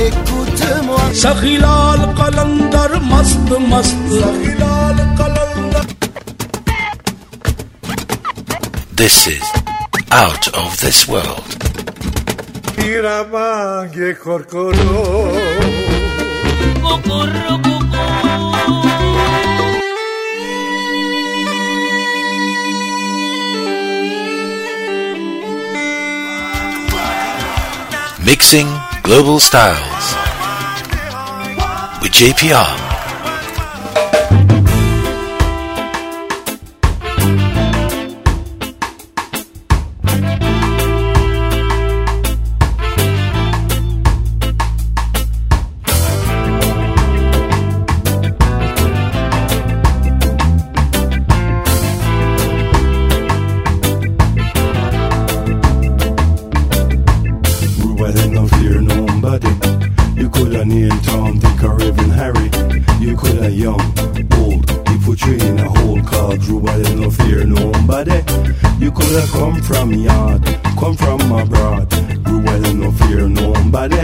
écoute-moi. Sakhilal Qalandar mast mast. Sakhilal Qalandar. This is Out of This World. Iramange korkoro. Kokoro koko. Mixing Global Styles with JPR. Come from yard, come from abroad. Ruel no fear nobody.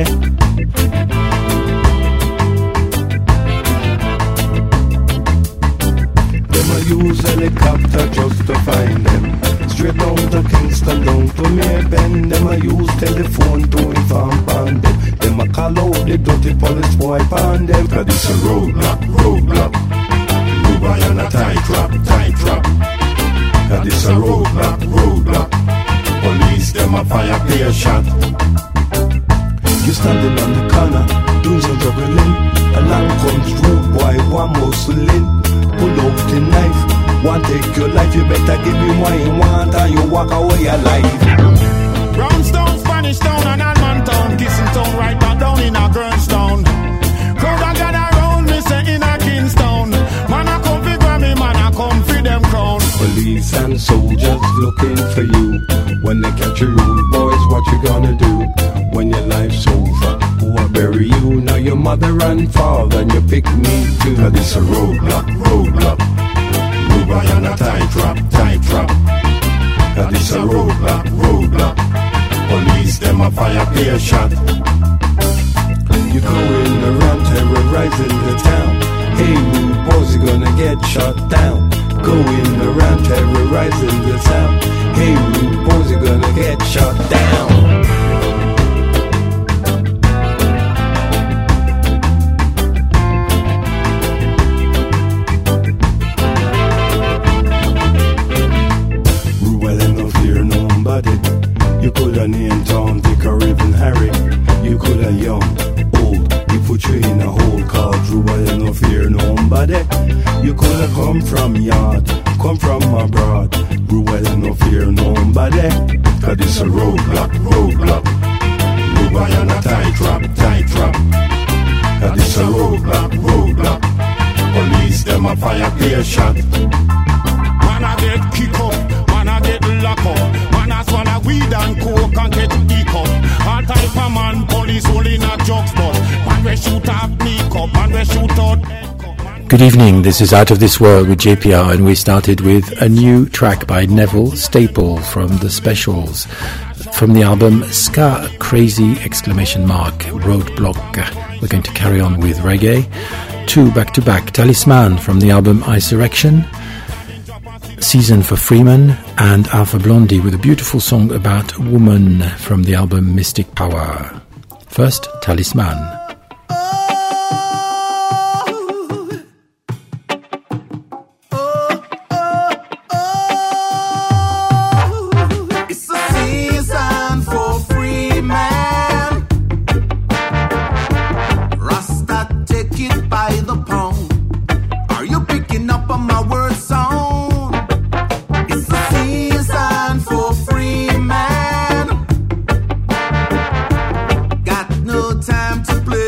Them a use helicopter just to find them. Straight down to Kingston, down to Mayben. Them a use telephone to inform on them. Them a call out the dirty police boy on them. Cause it's a roadblock, roadblock. Rubai and a tight trap, tight trap. Cause it's a roadblock, roadblock. Police, them a fire, play a shot. You standing on the corner, doing some juggling. Along comes rude boy, one muscling. Pull out the knife, want take your life. You better give me what you want or you walk away alive. Brownstone, Spanish Town and Alman Town, Kissing Town, right back down in a Gurnstown. Crowd a gather round me, say in a Kingstown. Man a come fi Grammy, man a come fi them crown. Police and soldiers looking for you. When they catch you, rude boys, what you gonna do? When your life's over, who will bury you? Now your mother and father, and you pick me too. Cause it's a roadblock, roadblock. Rubai and a tight trap, tight trap. Cause it's a roadblock, roadblock. Police, them a fire, play a shot. You going around terrorizing the town. Hey, rude boys, you're gonna get shot down. Going around terrorizing the town. Hey, rude boys, you're gonna get shot down. Ruel ain't no fear nobody. You coulda named Tom, Dick, or even Harry. You coulda young, old. You put you in a hole called Ruel ain't no fear nobody. You coulda come from yard, come from abroad. Ruel ain't no fear nobody. Cause it's a roadblock, roadblock. Rubai and a tight trap, tight trap. Cause it's a roadblock, roadblock. Police, them a fire, play a shot. Man a get kick up, man a get lock up. Man a swallow weed and coke and get hiccup. All type of man, police holding a jokes but man we shoot up makeup, man we shoot out. Good evening, this is Out of This World with JPR, and we started with a new track by Neville Staple from The Specials from the album Ska Crazy ! Roadblock. We're going to carry on with reggae. Two back-to-back, Talisman from the album Isurrection, Season for Freeman, and Alpha Blondie with a beautiful song about woman from the album Mystic Power. First, Talisman. Time to play.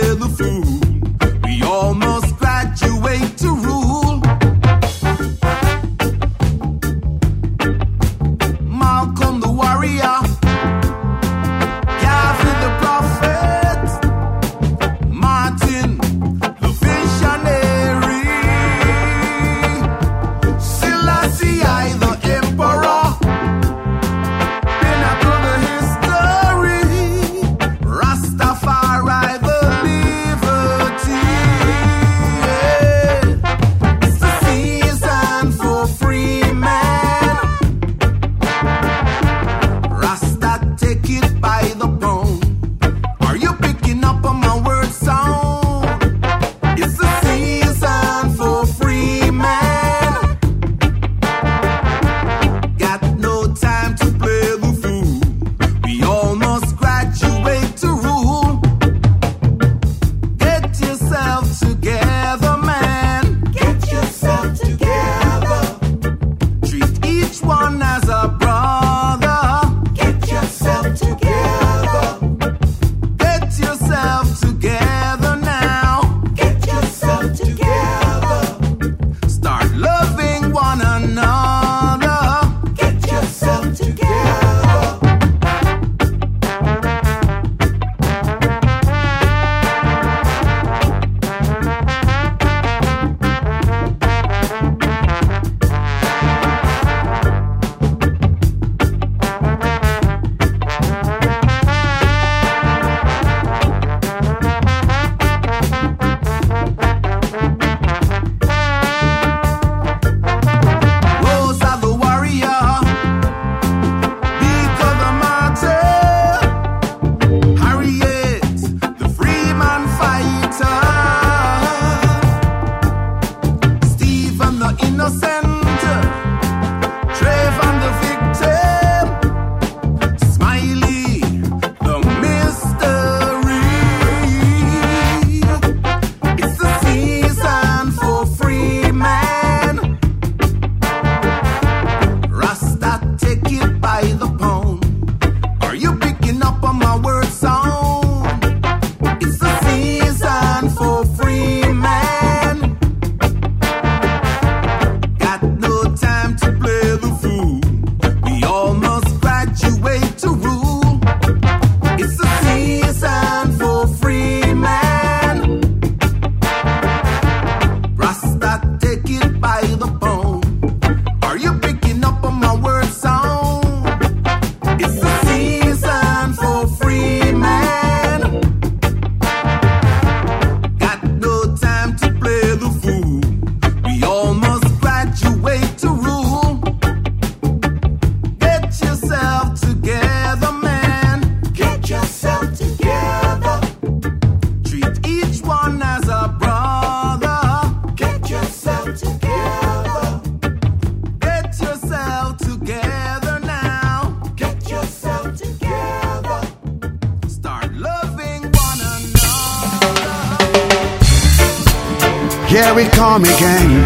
Here we come again.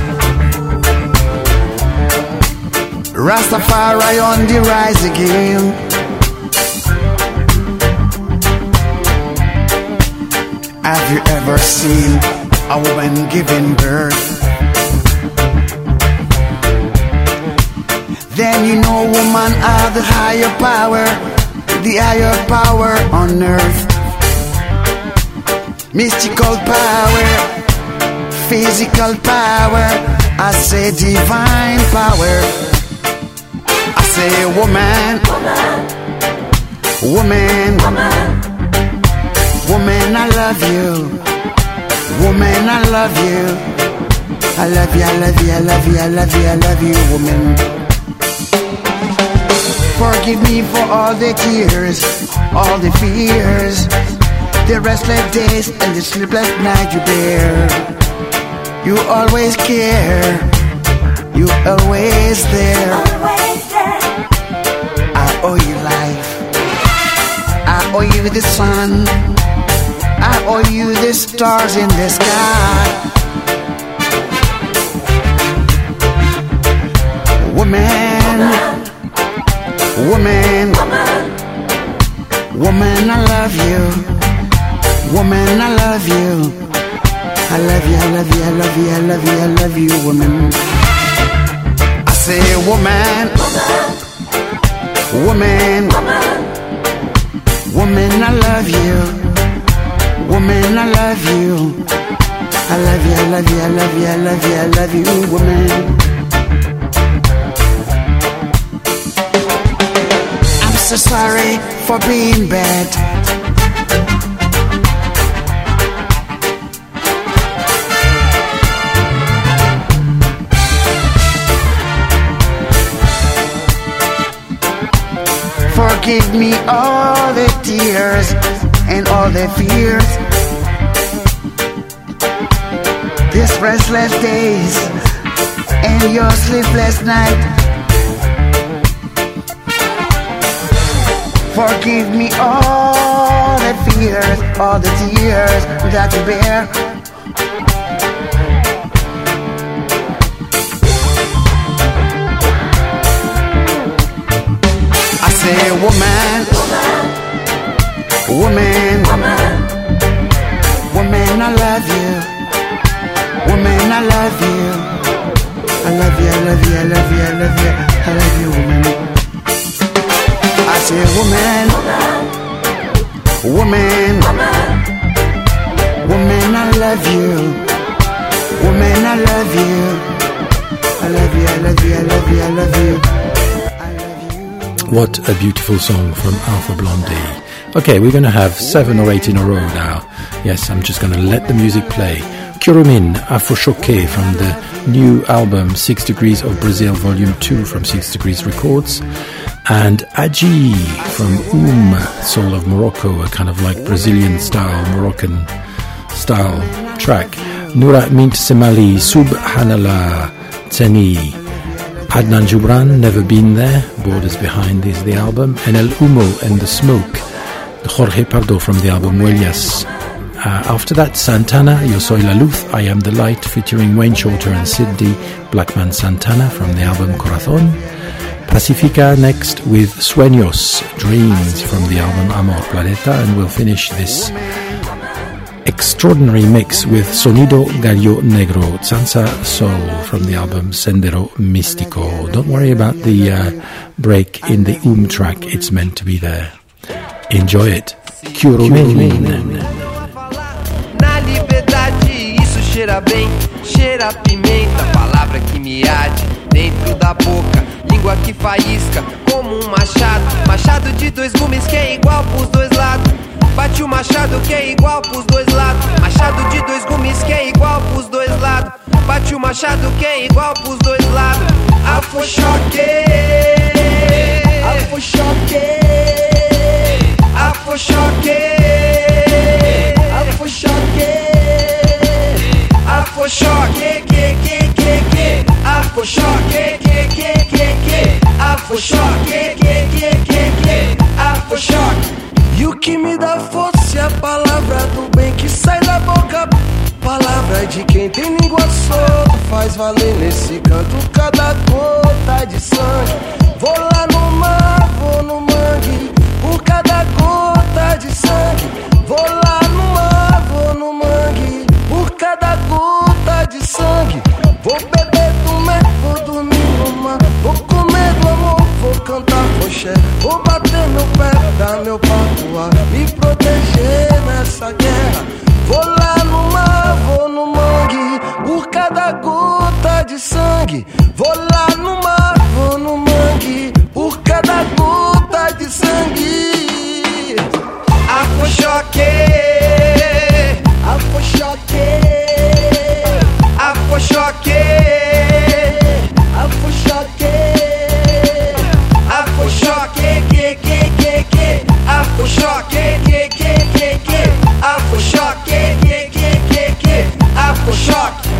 Rastafari on the rise again. Have you ever seen a woman giving birth? Then you know woman are the higher power on earth. Mystical power, physical power, I say divine power. I say woman, woman, woman, I love you. Woman, I love you. I love you, I love you, I love you, I love you, I love you, woman. Forgive me for all the tears, all the fears, the restless days and the sleepless night you bear. You always care, you always there. I owe you life, I owe you the sun, I owe you the stars in the sky. Woman, woman, woman, I love you. Woman, I love you. I love you, I love you, I love you, I love you, I love you, woman. I say woman, woman, woman, I love you. Woman, I love you. I love you, I love you, I love you, I love you, I love you, woman. I'm so sorry for being bad. Forgive me all the tears and all the fears, these restless days and your sleepless night. Forgive me all the fears, all the tears that you bear. I say woman, woman, woman, I love you. Woman, I love you. I love you, I love you, I love you, I love you, I love you, woman. I say woman, woman, woman, I love you. Woman, I love you. I love you, I love you, I love you, I love you. What a beautiful song from Alpha Blondy. Okay, we're going to have 7 or 8 in a row now. Yes, I'm just going to let the music play. Kurumin, Afro Choqué from the new album 6 Degrees of Brazil Volume 2 from 6 Degrees Records. And Aji from Soul of Morocco, a kind of like Brazilian style, Moroccan style track. Noura Mint Semali, Subhanallah Tseni. Adnan Jubran, Never Been There, Borders Behind is the album, and El Humo and the Smoke, Jorge Pardo from the album Huellas. After that, Santana, Yo Soy La Luz, I Am the Light, featuring Wayne Shorter and Sidney Blackman Santana from the album Corazon. Pacifica next with Sueños, Dreams from the album Amor Planeta, and we'll finish this extraordinary mix with Sonido Gallo Negro, Salsa Soul from the album Sendero Místico. Don't worry about the break in the track, it's meant to be there. Enjoy it. Kurumin. Na liberdade, isso cheira bem, cheira pimenta, palavra que me arde dentro da boca, língua que faísca como um machado, machado de 2 gumes que é igual pros 2 lados. Bate o machado que é igual pros 2 lados. Machado de 2 gumes que é igual pros 2 lados. Bate o machado que é igual pros 2 lados. Afoxoque, afoxoque, afoxoque, afoxoque, afoxoque, que, afoxoque, que, afoxoque, que, afoxoque. E o que me dá força é a palavra do bem que sai da boca, palavra é de quem tem língua solta. Faz valer nesse canto cada gota de sangue. Vou lá no mar, vou no mangue, por cada gota de sangue. Vou lá no mar, vou no mangue, por cada gota de sangue. Vou beber do mar, vou dormir no mar, vou comer do amor, vou cantar roxé, vou bater meu pé, dar meu patuá, me proteger nessa guerra. Vou lá no mar, vou no mangue, por cada gota de sangue. Vou lá no mar, vou no mangue, por cada gota de sangue. Afoxoque, afoxoque, afoxoque, afoxoque, afoxoque, que, afoxoque, que, afoxoque, que, afoxoque.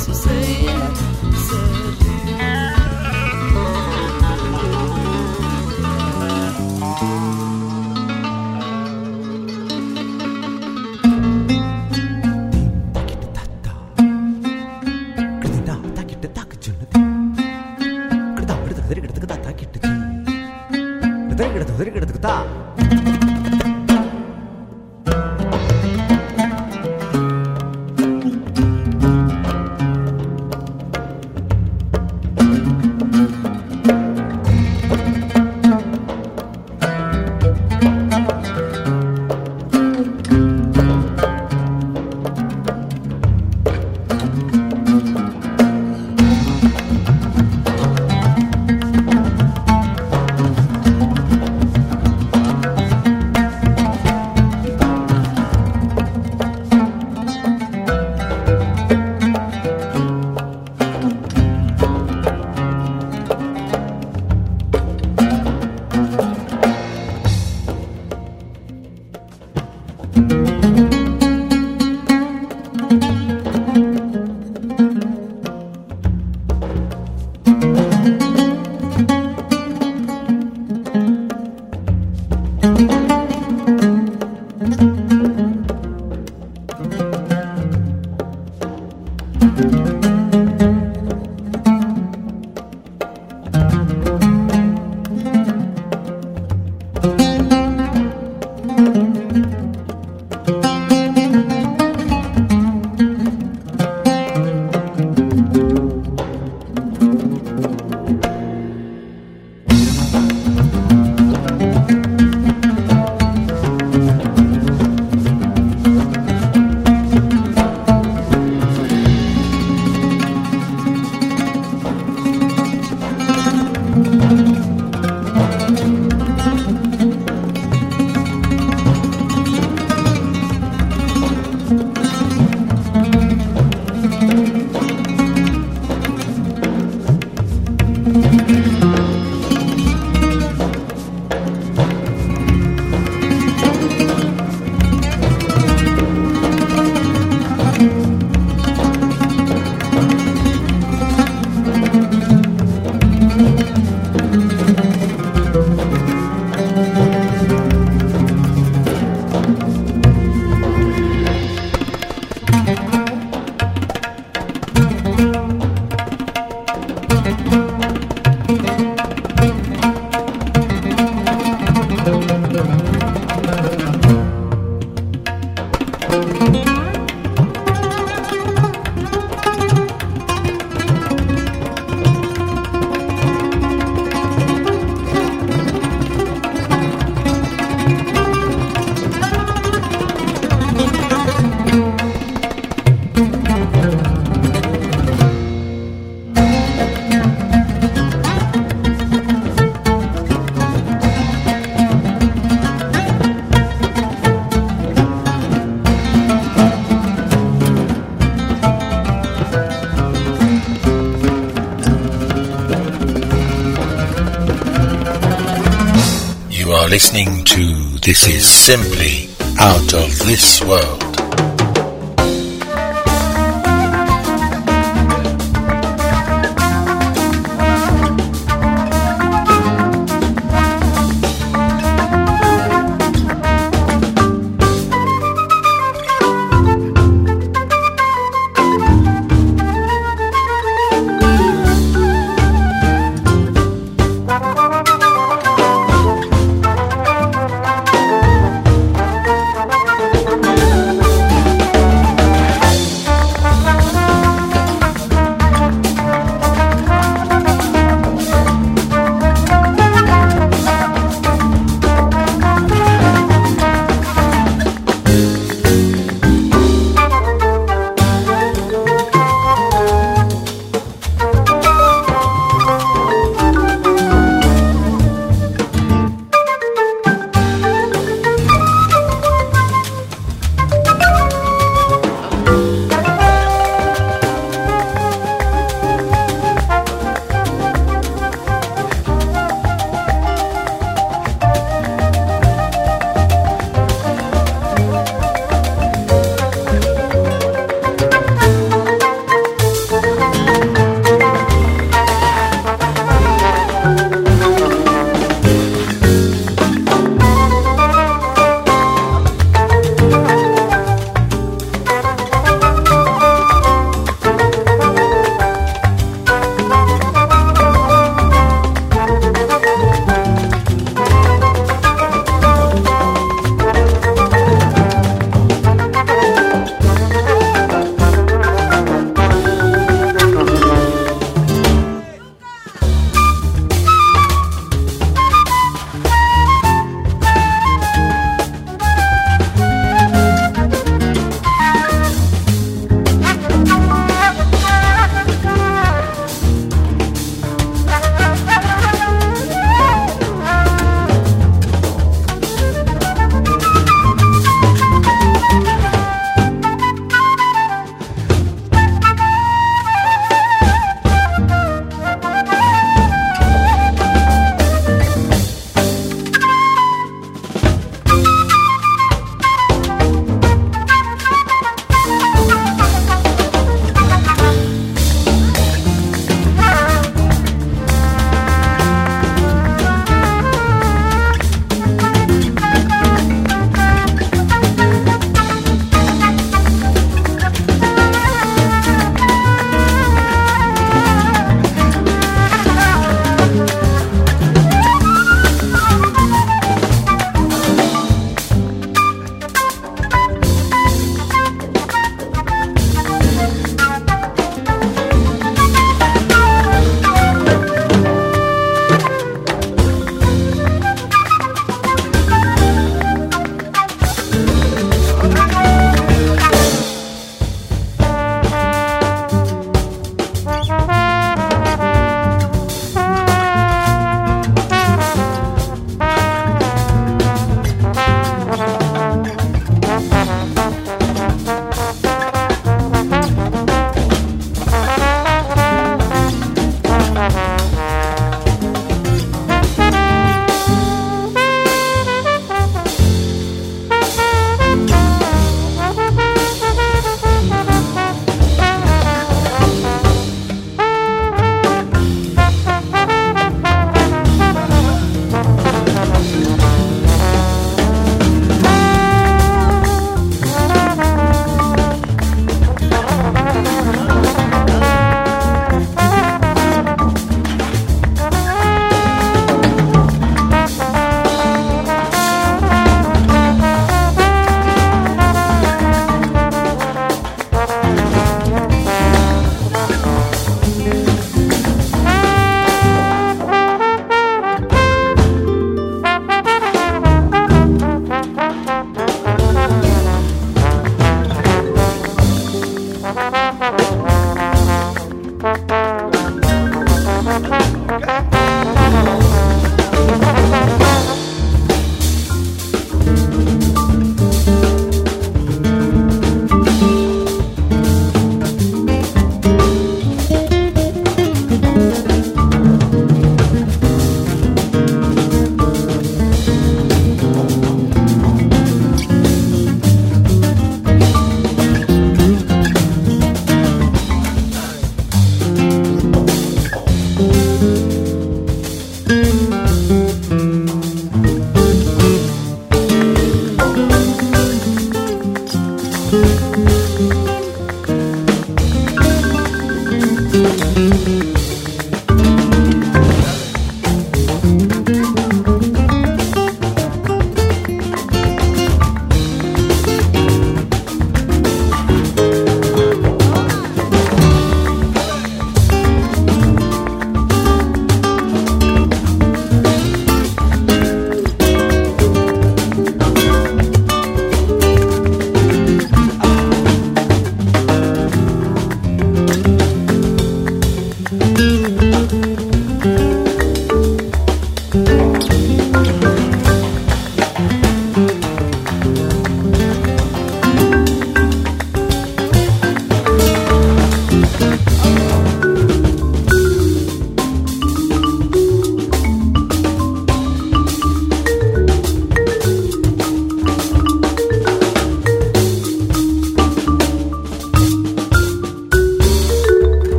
Listening to This Is Simply Out of This World.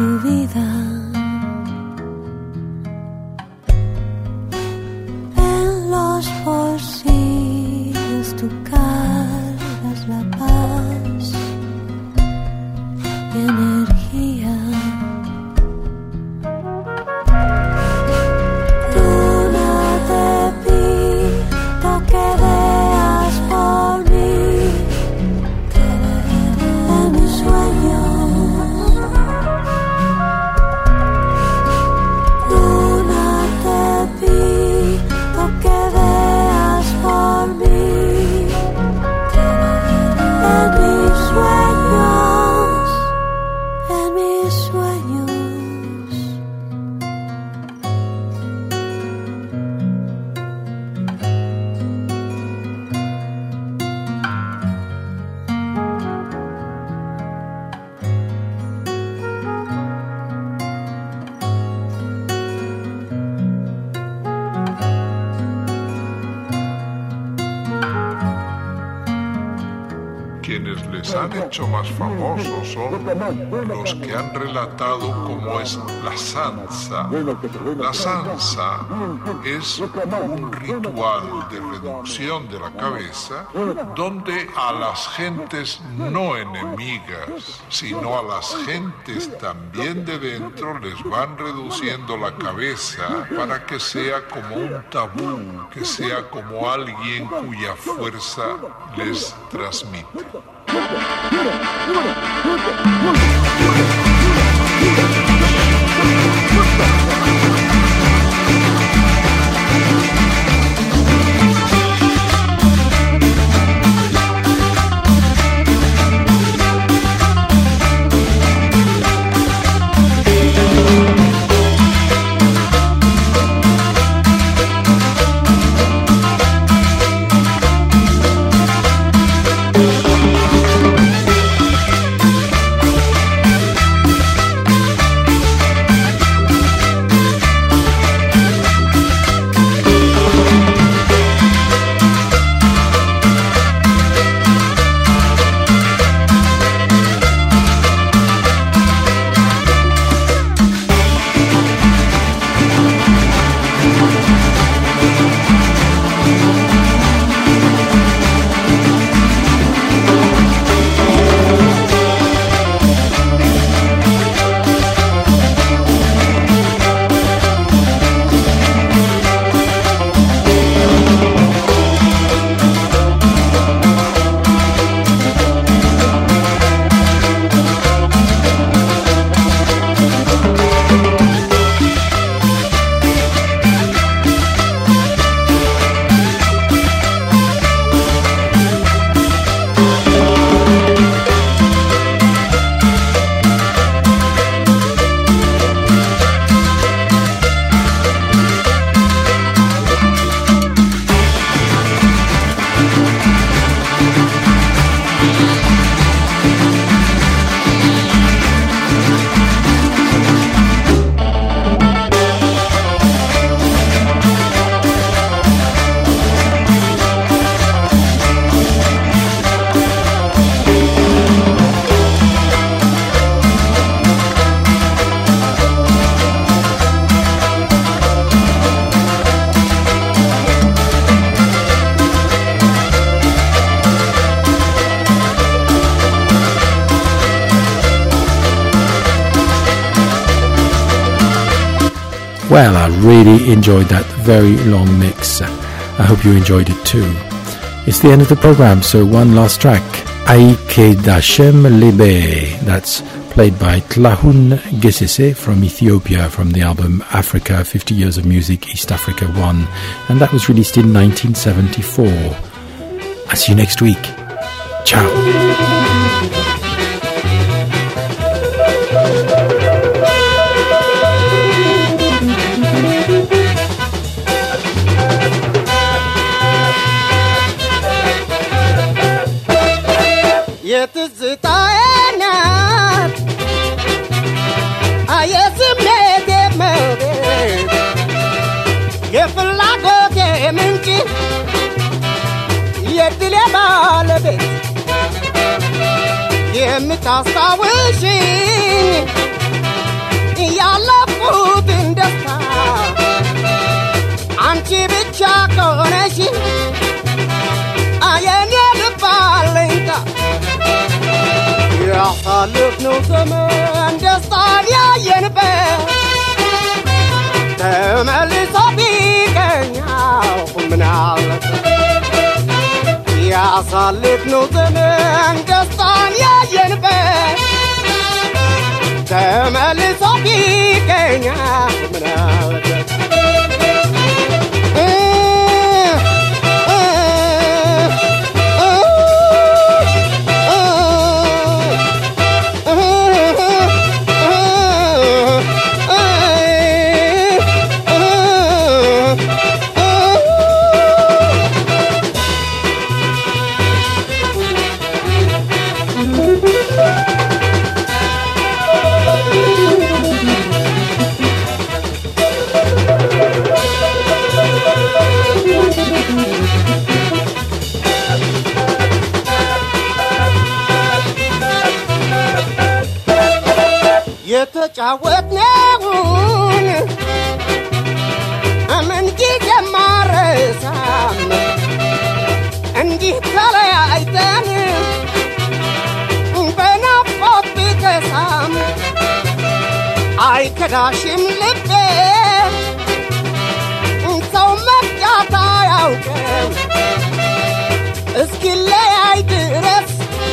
tu vida. En los bolsillos tú cargas la paz y energía. Tú no te pido que veas por mí en mis sueños. Tú no te pido que veas por mí en mis sueños, en mis sueños. Quienes les han hecho más famosos son los que han relatado cómo es la sansa. La sansa es un ritual de reducción de la cabeza donde a las gentes no enemigas, sino a las gentes también de dentro les van reduciendo la cabeza para que sea como un tabú, que sea como alguien cuya fuerza les transmite. Well, I really enjoyed that very long mix. I hope you enjoyed it too. It's the end of the program, so one last track. Aike Dashem Lebe. That's played by Tlahun Gesese from Ethiopia from the album Africa, 50 Years of Music, East Africa 1. And that was released in 1974. I'll see you next week. Ciao. የምታስታውሽኝ ያሳለፍነው ዘመን ደስታን ያየንበት ተመልሶ ቢገኛው ምን አለበት ያሳለፍነው ዘመን ደስታን ያየንበት ተመልሶ ቢገኛው ምን አለበት የተጫወትነውን ምን ጊዜ ማረሳም እንዲህ ተለያይተን በናፍቆት ብከሳም አይከዳሽም ልቤ ሰው መፍጃት አያውቅም እስኪለያይ ድረስ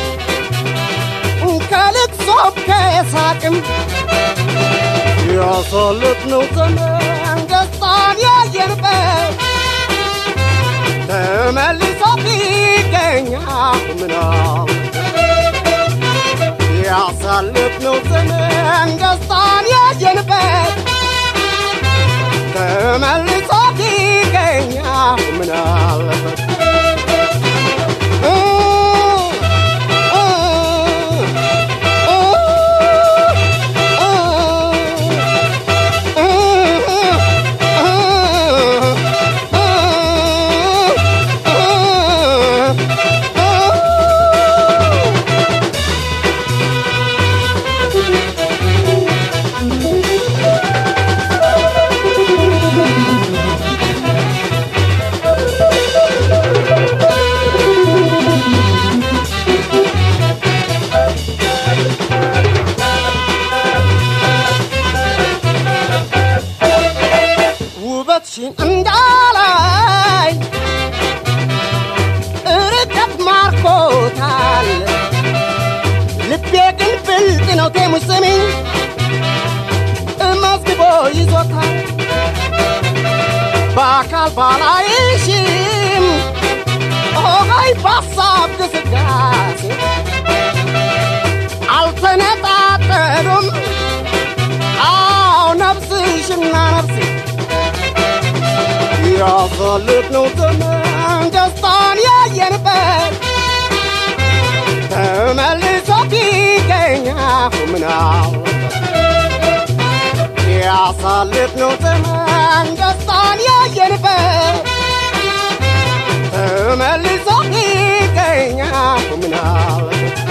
ከልቅሶ ከሳቅም ያሳለፍነው ዘመን ደስታን ያየንበት ተመልሶ ቢገኛው ምን አለበት ያሳለፍነው ዘመን ደስታን ያየንበት ተመልሶ ቢገኛው ምን አለበት እንዳላይ ርቀት ማርኮታል ልቤ ግን ብልጥ ነው ቴሙሽ ስሚኝ መዝግቦ ይዞታል በአካል ባላይሽም ሆይ በሀሳብ ግስጋሴ አልተነጣጠሉም አዎ ነፍስሽና ነፍሴ ያሳለፍነው ዘመን ደስታን ያየንበት ተመልሶ ቢገኛው ምን አለበት ያሳለፍነው ዘመን ደስታን ያየንበት ተመልሶ ቢገኛው ምን አለበት